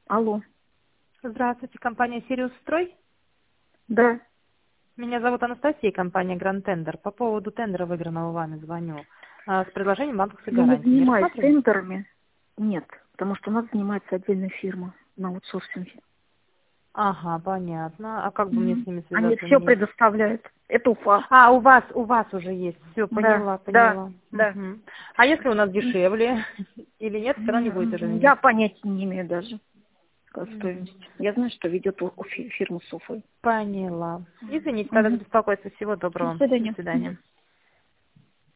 Алло. Здравствуйте, компания «Сириус Строй». Да. Меня зовут Анастасия, компания «Гранд Тендер». По поводу тендера, выигранного вами, звоню. С предложением банковской Я не гарантии. Не занимаюсь рассматривали? тендерами. Нет, потому что у нас занимается отдельная фирма на аутсорсинге. Ага, понятно. А как бы мне с ними Они связаться? все предоставляют. Это Уфа. У вас уже есть. Все, Да, поняла, да, поняла. да. Мгм. А если у нас дешевле или нет, все равно не будет уже Я менять? понятия не имею даже о Мгм. стоимости. Я знаю, что ведет фирму с Уфой. Поняла. Извините, тогда Мгм. за беспокойство. Всего До доброго. До свидания. свидания.